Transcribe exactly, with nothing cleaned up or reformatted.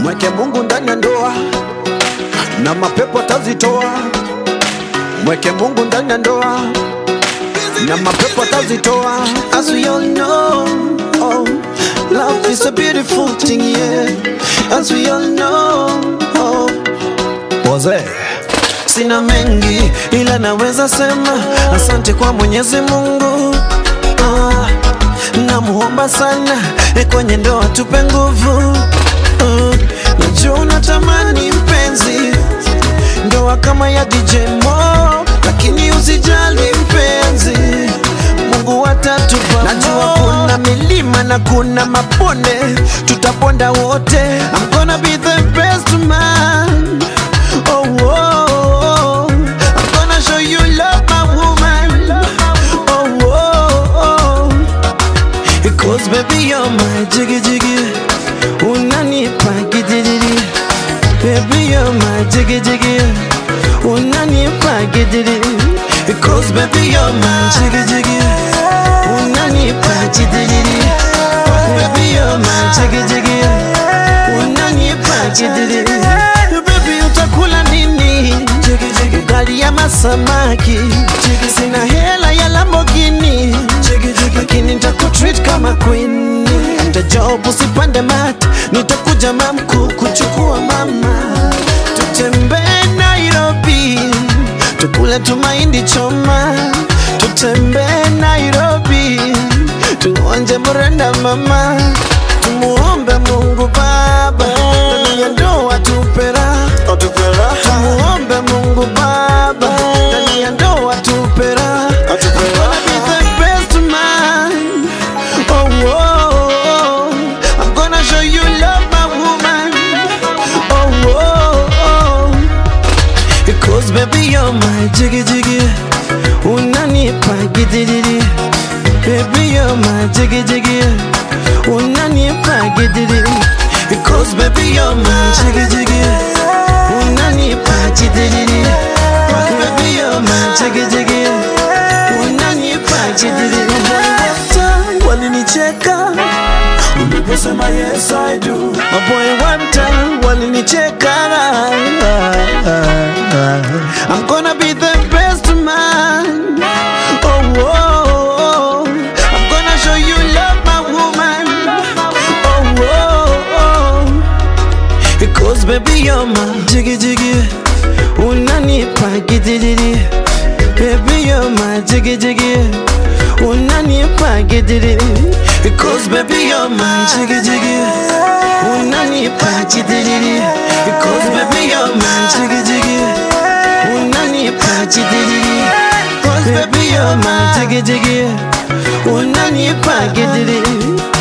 Mweke Mungu ndani ya ndoa na mapepo atazitoa. Mweke Mungu ndani ya ndoa na mapepo atazitoa. As we all know, oh, love is a beautiful thing, yeah. As we all know, oh, Boze. Sina mengi ila naweza sema asante kwa Mwenyezi Mungu. Ah, namuomba sana kwenye ndoa tupe nguvu. Ah, najua unatamani mpenzi ndoa kama ya D J Mo, lakini usijali mpenzi, Mungu atatupa. Najua kuna milima na kuna mabonde, tutaponda wote. I'm gonna be the best man. Oh, oh, oh. I'm gonna show you love, my woman. Oh, oh, oh. Because baby you're my jiggy jiggy, unanipa gidiri. Baby you're my jiggy jiggy, unanipa gidiri. Because baby you're my jiggy jiggy, unanipa gidiri. Baby you're my jiggy jiggy, unanipa gidiri. Baby utakula nini? Ugali ya masamaki. Sina hela ya Lamborghini, lakini nitakutreat kama queen. Nitajob usipande mat, nitakuja mamku kuchukua mama. Tutembee Nairobi, tukule tumaindi choma. Tutembee Nairobi, tuonje mrenda mama. Tumuombe Mungu Baba, ndani ya ndoa tupera. Tumuombe Mungu Baba, ndani ya ndoa tupera. I'm gonna be the best man. Oh, oh, oh. I'm gonna show you love, my woman. Oh, oh, oh. Because baby you're my jiggy jiggy, unanipa gidiri. Baby you're my jiggy jiggy, unanipa gidiri. Because baby you're my jiggy jiggy, unanipa gidiri. Baby you're my jiggy jiggy, unanipa gidiri. Walinicheka uliposema yes I do. My boy one time walinicheka. I'm gonna be the best man. Oh, oh, oh. I'm gonna show you love, my woman. Oh, oh, oh. Because baby you're my jiggy jiggy, unanipa gidiri. Baby you're my jiggy jiggy, unanipa gidiri. Because baby you're my jiggy jiggy, unanipa gidiri. Because baby you're my jiggy jiggy, unanipa gidiri. Because baby you're my jiggy jiggy, unanipa gidiri.